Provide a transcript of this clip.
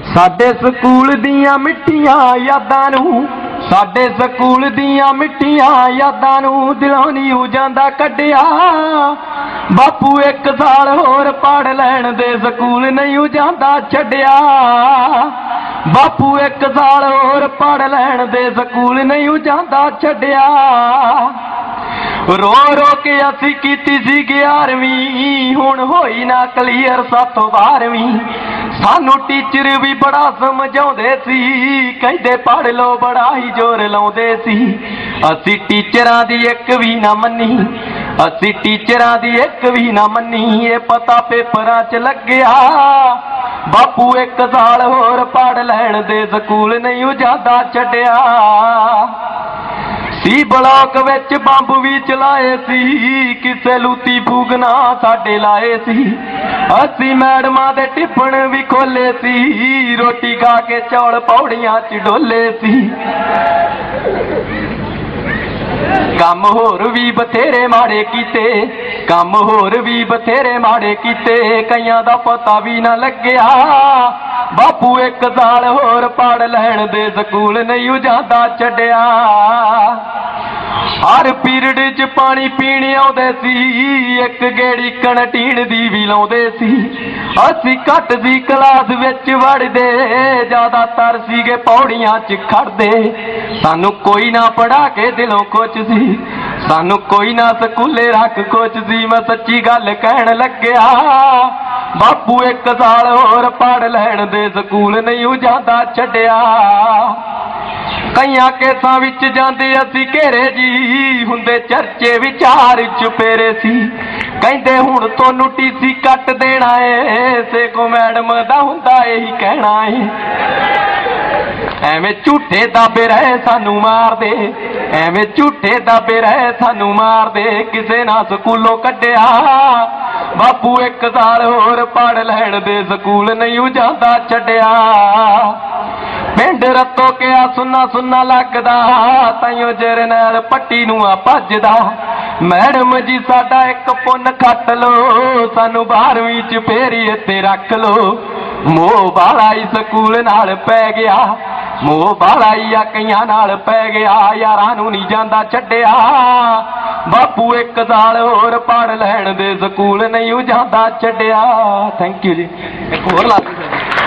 ਸਾਡੇ ਸਕੂਲ ਦੀਆਂ ਮਿੱਠੀਆਂ ਯਾਦਾਂ ਨੂੰ, ਸਾਡੇ ਸਕੂਲ ਦੀਆਂ ਮਿੱਠੀਆਂ ਯਾਦਾਂ ਨੂੰ ਦਿਲੋਂ ਨਹੀਂ ਹੋ ਜਾਂਦਾ ਕੱਢਿਆ। ਬਾਪੂ ਇੱਕ ਸਾਲ ਹੋਰ ਪੜ੍ਹ ਲੈਣ ਦੇ, ਸਕੂਲ ਨਹੀਂ ਹੋ ਜਾਂਦਾ ਛੱਡਿਆ। ਬਾਪੂ ਇੱਕ ਸਾਲ ਹੋਰ ਪੜ੍ਹ ਲੈਣ ਦੇ, ਸਕੂਲ ਨਹੀਂ ਹੋ ਜਾਂਦਾ ਛੱਡਿਆ। ਰੋ ਰੋ ਕੇ ਅਸੀਂ ਕੀਤੀ ਸੀ 11ਵੀਂ, ਹੁਣ ਹੋਈ ਨਾ ਕਲੀਅਰ ਸਾਥੋਂ 12ਵੀਂ। ਸਾਨੂੰ ਟੀਚਰ ਵੀ ਬੜਾ ਸਮਝਾਉਂਦੇ ਸੀ, ਕਹਿੰਦੇ ਪੜ੍ਹ ਲੋ ਬੜਾ ਹੀ ਜ਼ੋਰ ਲਾਉਂਦੇ ਸੀ। ਅਸੀਂ ਟੀਚਰਾਂ ਦੀ ਇੱਕ ਵੀ ਨਾ ਮੰਨੀ, ਅਸੀਂ ਟੀਚਰਾਂ ਦੀ ਇੱਕ ਵੀ ਨਾ ਮੰਨੀ। ਇਹ ਪਤਾ ਪੇਪਰਾਂ 'ਚ ਲੱਗਿਆ, ਬਾਪੂ ਇੱਕ ਸਾਲ ਹੋਰ ਪੜ੍ਹ ਲੈਣ ਦੇ, ਸਕੂਲ ਨਹੀਂ ਉਹ ਜ਼ਿਆਦਾ ਛੱਡਿਆ। ਸੀ ਬਲਾਕ ਵਿੱਚ ਬੰਬ ਵੀ ਚਲਾਏ ਸੀ, ਕਿਸੇ ਲੂਤੀ ਫੂਗਨਾ ਸਾਡੇ ਲਾਏ ਸੀ। ਅਸੀਂ ਮੈਡਮਾਂ ਦੇ ਟਿਫਨ ਵੀ ਖੋਲੇ ਸੀ, ਰੋਟੀ ਖਾ ਕੇ ਚੌਲ ਪੌੜੀਆਂ 'ਚ ਡੋਲੇ ਸੀ। ਕੰਮ ਹੋਰ ਵੀ ਬਥੇਰੇ ਮਾੜੇ ਕੀਤੇ, ਕੰਮ ਹੋਰ ਵੀ ਬਥੇਰੇ ਮਾੜੇ ਕੀਤੇ, ਕਈਆਂ ਦਾ ਪਤਾ ਵੀ ਨਾ ਲੱਗਿਆ। ਬਾਪੂ ਇੱਕ ਸਾਲ ਹੋਰ ਪੜ੍ਹ ਲੈਣ ਦੇ, ਸਕੂਲ ਨਹੀਂ ਉਹ ਜਾਂਦਾ ਛੱਡਿਆ। ਹਰ ਪੀਰੀਅਡ 'ਚ ਪਾਣੀ ਪੀਣ ਆਉਂਦੇ ਸੀ, ਇੱਕ ਗੇੜੀ ਕੰਟੀਨ ਦੀ ਵੀ ਲਾਉਂਦੇ ਸੀ। ਅਸੀਂ ਘੱਟ ਦੀ ਕਲਾਸ ਵਿੱਚ ਵੜਦੇ, ਜ਼ਿਆਦਾਤਰ ਸੀਗੇ ਪੌੜੀਆਂ 'ਚ ਖੜਦੇ। ਸਾਨੂੰ ਕੋਈ ਨਾ ਪੜ੍ਹਾ ਕੇ ਦਿਲੋਂ ਖੁਸ਼ ਸੀ, ਸਾਨੂੰ ਕੋਈ ਨਾ ਸਕੂਲੇ ਰੱਖ ਖੁਸ਼ ਸੀ। ਮੈਂ ਸੱਚੀ ਗੱਲ ਕਹਿਣ ਲੱਗਿਆ, ਬਾਪੂ ਇੱਕ ਸਾਲ ਹੋਰ ਪੜ੍ਹ ਲੈਣ ਦੇ, ਸਕੂਲ ਨਹੀਂ ਉਹ ਜਾਂਦਾ ਛੱਡਿਆ। ਕਈਆਂ ਕੇਸਾਂ ਵਿੱਚ ਜਾਂਦੇ ਅਸੀਂ ਘੇਰੇ ਜੀ, ਹੁੰਦੇ ਚਰਚੇ ਵਿਚਾਰ ਚੁਪੇਰੇ ਸੀ। ਕਹਿੰਦੇ ਹੁਣ ਤੁਹਾਨੂੰ ਟੀਸੀ ਕੱਟ ਦੇਣਾ ਏ, ਸੇਗੋ ਮੈਡਮ ਦਾ ਹੁੰਦਾ ਇਹੀ ਕਹਿਣਾ ਏ। ਐਵੇਂ ਝੂਠੇ ਦਾਬੇ ਰਹੇ ਸਾਨੂੰ ਮਾਰਦੇ, ਐਵੇਂ ਝੂਠੇ ਦਾਬੇ ਰਹੇ ਸਾਨੂੰ ਮਾਰਦੇ, ਕਿਸੇ ਨਾ ਸਕੂਲੋਂ ਕੱਢਿਆ। ਬਾਪੂ ਇੱਕ ਸਾਲ ਹੋਰ ਪੜ੍ਹ ਲੈਣ ਦੇ, ਸਕੂਲ ਨਹੀਂ ਉਹ ਜਾਂਦਾ ਛੱਡਿਆ। ਪਿੰਡ ਰੱਤੋ ਕਿਆ ਸੁੰਨਾ ਸੁੰਨਾ ਲੱਗਦਾ, ਤਾਈਓ ਜਰਨੈਲ ਪੱਟੀ ਨੂੰ ਆ ਭੱਜਦਾ। ਮੈਡਮ ਜੀ ਸਾਡਾ ਇੱਕ ਪੁੰਨ ਖੱਟ ਲੋ, ਸਾਨੂੰ 12ਵੀਂ 'ਚ ਫੇਰੀ ਇੱਥੇ ਰੱਖ ਲੋ। ਮੋਹ ਬਾਲਾ ਹੀ ਸਕੂਲ ਨਾਲ ਪੈ ਗਿਆ, ਮੋਹ ਬਾਲਾ ਹੀ ਆ ਕਈਆਂ ਨਾਲ ਪੈ ਗਿਆ, ਯਾਰਾਂ ਨੂੰ ਨਹੀਂ ਜਾਂਦਾ ਛੱਡਿਆ। ਬਾਪੂ ਇੱਕ ਸਾਲ ਹੋਰ ਪੜ੍ਹ ਲੈਣ ਦੇ, ਸਕੂਲ ਨਹੀਂ ਉਹ ਜਾਂਦਾ ਛੱਡਿਆ। ਥੈਂਕ ਯੂ ਜੀ। ਇੱਕ ਹੋਰ ਲਾ